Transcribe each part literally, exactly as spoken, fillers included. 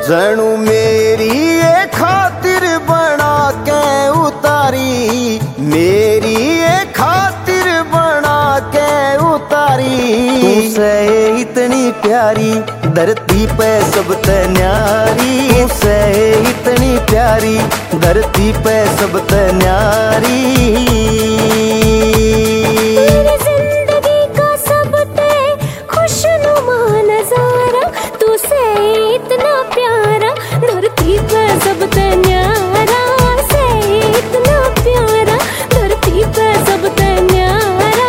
जणू मेरी ये खातिर बना के उतारी, मेरी ये खातिर बना के उतारी। तू से इतनी प्यारी धरती पे सब ते न्यारी, तू से इतनी प्यारी धरती पे सब ते न्यारी। सब ते न्यारा से इतना प्यारा धरती पे सब ते न्यारा।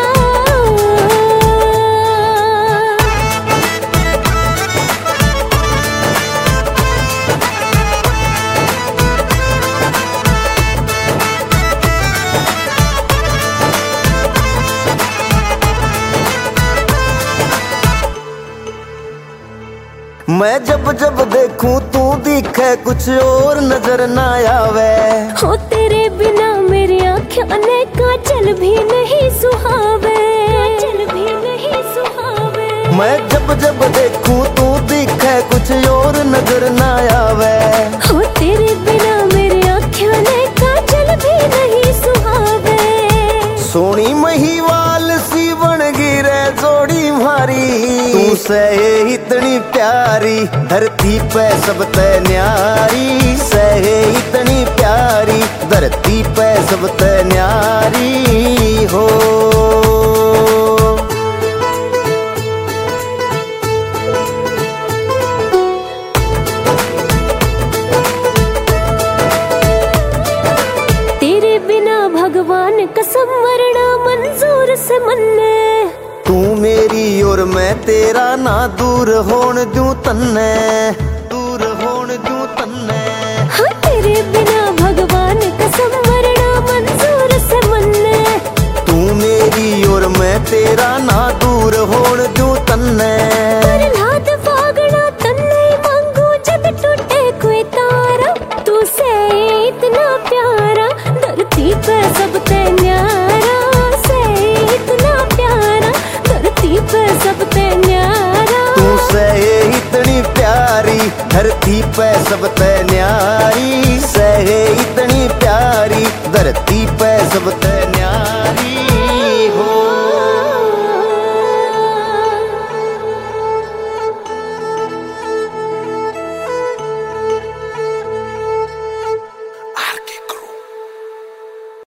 मैं जब जब देखूं तू दिखे कुछ और नजर ना आवे, हो तेरे बिना मेरी आँखों ने काजल भी नहीं सुहावे, काजल भी नहीं सुहावे। मैं जब जब देखूं तू दिखे कुछ और नजर ना आवे, हो तेरे बिना मेरी आँखों ने काजल भी नहीं सुहावे। सोनी महिवाल सी बन गिरे जोड़ी मारी, तू से इतनी प्यारी धरती पे सब ते न्यारी, से इतनी प्यारी धरती पे सब ते न्यारी हो। तेरे बिना भगवान कसम मरना मंजूर से मन्ने, तू मेरी और मैं तेरा ना दूर होन दूं तन्ने, दूर होन दूं तन्ने। हाँ तेरे बिना भगवान कसम मरना मंजूर से मन्ने, तू मेरी और मैं तेरा ना दूर होन दूं तन्ने। प्रहलाद फागड़ा तन्ने मांगू जब टूटे कोई तारा, तू से इतना प्यारा धरती पे सब ते न्यारा, से इतना प्यारा धरती पे सब ते न्यारा। तू से इतनी प्यारी धरती पे सब ते न्यारी, से इतनी प्यारी धरती पे सब ते